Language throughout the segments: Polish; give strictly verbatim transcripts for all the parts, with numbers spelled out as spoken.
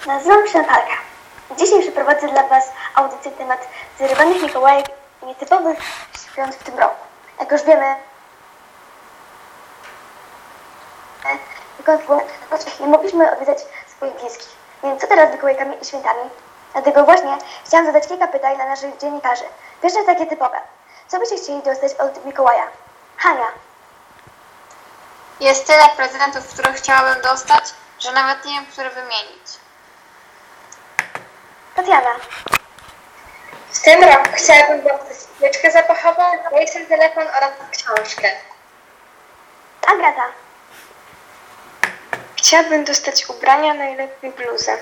Nazywam się Natalka. Dzisiaj przeprowadzę dla Was audycję na temat zarywanych Mikołajek i nietypowych świąt w tym roku. Jak już wiemy, nie mogliśmy odwiedzać swoich bliskich. Więc co teraz z Mikołajkami i świętami? Dlatego właśnie chciałam zadać kilka pytań dla naszych dziennikarzy. Pierwsze takie typowe. Co byście chcieli dostać od Mikołaja? Hania. Jest tyle prezentów, które chciałabym dostać, że nawet nie wiem, które wymienić. Tatiana. W tym roku chciałabym dostać świeczkę zapachową, rejestr telefon oraz książkę. Agata. Chciałabym dostać ubrania, najlepiej bluzę.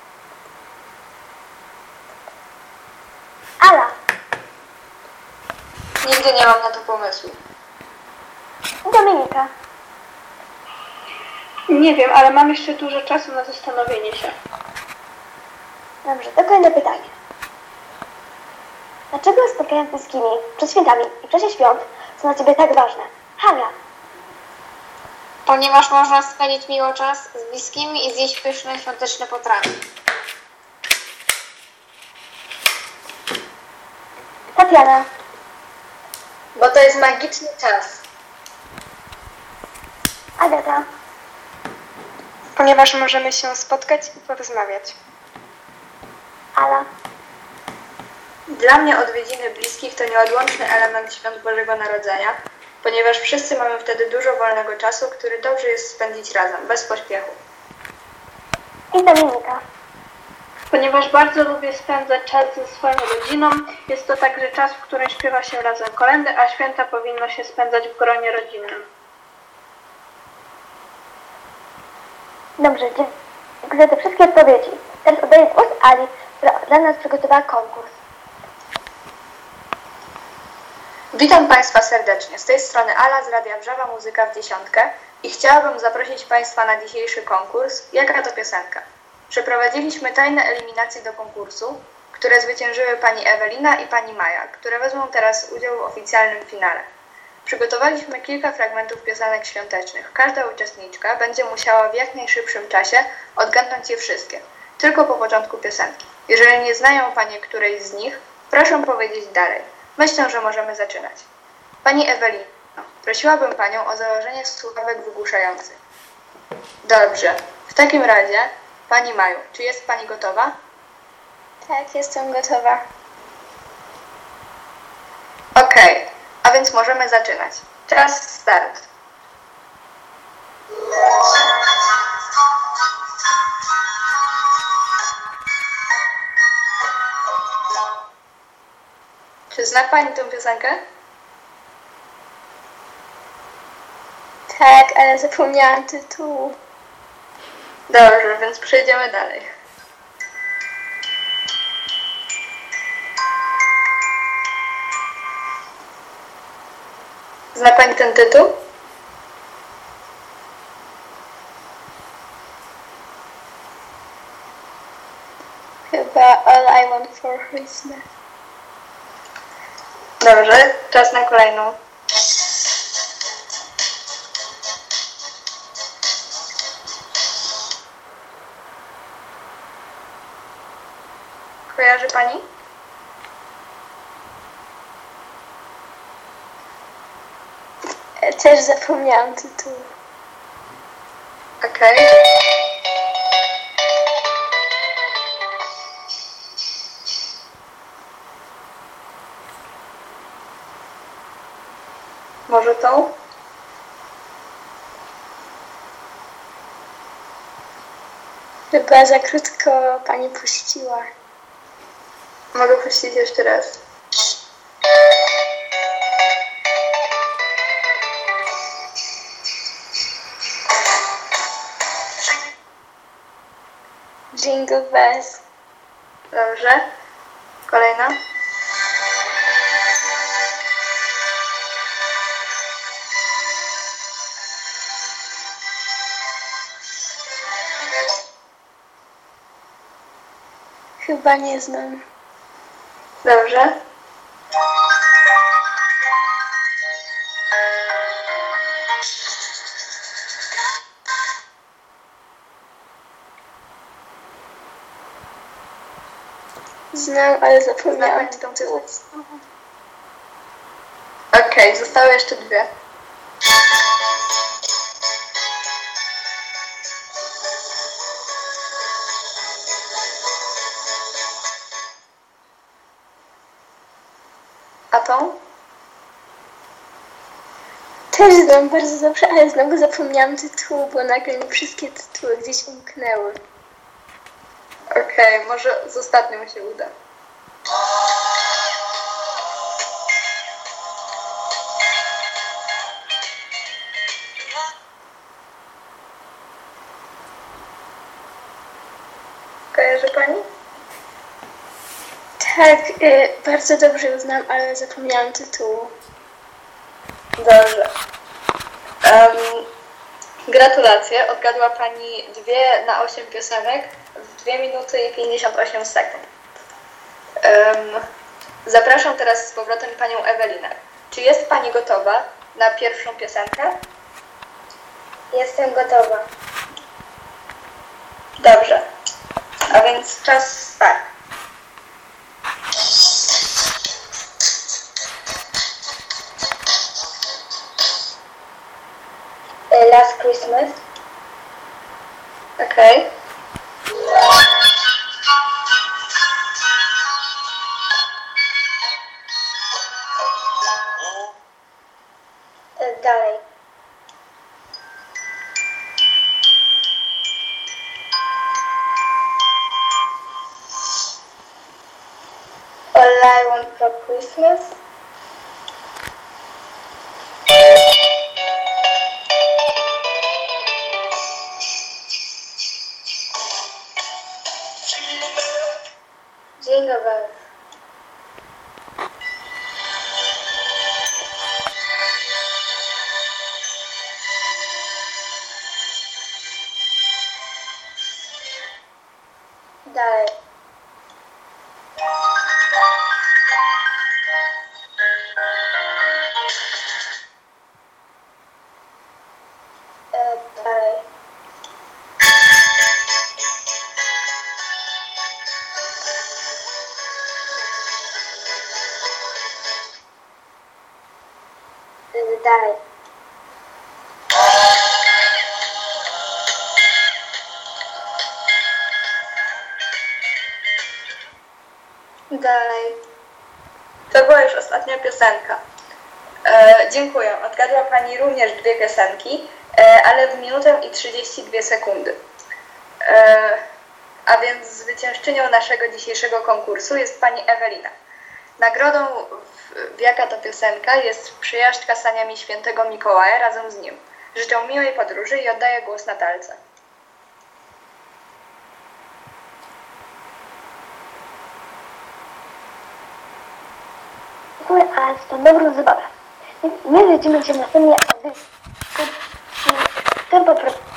Ala. Nigdy nie mam na to pomysłu. Dominika. Nie wiem, ale mam jeszcze dużo czasu na zastanowienie się. Dobrze, to kolejne pytanie. Dlaczego spotkania z bliskimi przed świętami i w czasie świąt są dla Ciebie tak ważne? Hania. Ponieważ można spędzić miło czas z bliskimi i zjeść pyszne świąteczne potrawy. Tatiana. Bo to jest magiczny czas. Agata. Ponieważ możemy się spotkać i porozmawiać. Ala. Dla mnie odwiedziny bliskich to nieodłączny element świąt Bożego Narodzenia, ponieważ wszyscy mamy wtedy dużo wolnego czasu, który dobrze jest spędzić razem, bez pośpiechu. I Dominika. Ponieważ bardzo lubię spędzać czas ze swoją rodziną, jest to także czas, w którym śpiewa się razem kolędy, a święta powinno się spędzać w gronie rodzinnym. Dobrze, dziękuję za te wszystkie odpowiedzi. Teraz oddaję głos Ali, która dla nas przygotowała konkurs. Witam Państwa serdecznie. Z tej strony Ala z Radia Wrzawa Muzyka w Dziesiątkę i chciałabym zaprosić Państwa na dzisiejszy konkurs Jaka to piosenka? Przeprowadziliśmy tajne eliminacje do konkursu, które zwyciężyły pani Ewelina i pani Maja, które wezmą teraz udział w oficjalnym finale. Przygotowaliśmy kilka fragmentów piosenek świątecznych. Każda uczestniczka będzie musiała w jak najszybszym czasie odgadnąć je wszystkie, tylko po początku piosenki. Jeżeli nie znają Panie którejś z nich, proszę powiedzieć dalej. Myślę, że możemy zaczynać. Pani Ewelino, prosiłabym Panią o założenie słuchawek wygłuszających. Dobrze. W takim razie, Pani Maju, czy jest Pani gotowa? Tak, jestem gotowa. Okej, okay. A więc możemy zaczynać. Czas start. Czy zna Pani tę piosenkę? Tak, ale zapomniałam tytułu. Dobrze, więc przejdziemy dalej. Zna Pani ten tytuł? Chyba All I Want for Christmas. Dobrze, czas na kolejną. Kojarzy Pani? Też zapomniałam tytułu. Okej. Okay. Może tą? Chyba za krótko Pani puściła. Mogę puścić jeszcze raz. Jingle Bells. Dobrze. Kolejna. Chyba nie znam. Dobrze. Znam, ale Zna zapomniałam. Pani tą piosenkę? Okej, zostały jeszcze dwie. A tą? Też znam bardzo dobrze, ale znowu zapomniałam tytułu, bo nagle mi wszystkie tytuły gdzieś umknęły. Okej, może z ostatnią się uda. Kojarzy Pani? Tak, y, bardzo dobrze ją znam, ale zapomniałam tytułu. Dobrze. Um, gratulacje. Odgadła Pani dwie na osiem piosenek w dwie minuty i pięćdziesiąt osiem sekund. Um, zapraszam teraz z powrotem Panią Ewelinę. Czy jest Pani gotowa na pierwszą piosenkę? Jestem gotowa. Dobrze. A więc czas start. Last Christmas. Okej. Dalej. All I Want for Christmas. Jingle Bells. Dalej. E, dalej. E, dalej. Dalej. To była już ostatnia piosenka. E, dziękuję. Odgadła Pani również dwie piosenki, e, ale w minutę i trzydzieści dwie sekundy. E, a więc zwyciężczynią naszego dzisiejszego konkursu jest Pani Ewelina. Nagrodą w, w Jaka to piosenka jest przejażdżka saniami Świętego Mikołaja razem z nim. Życzę miłej podróży i oddaję głos Natalce. Dziękuję, ale za tą dobrą zabawę. My widzimy się w następnej audycji. Tempo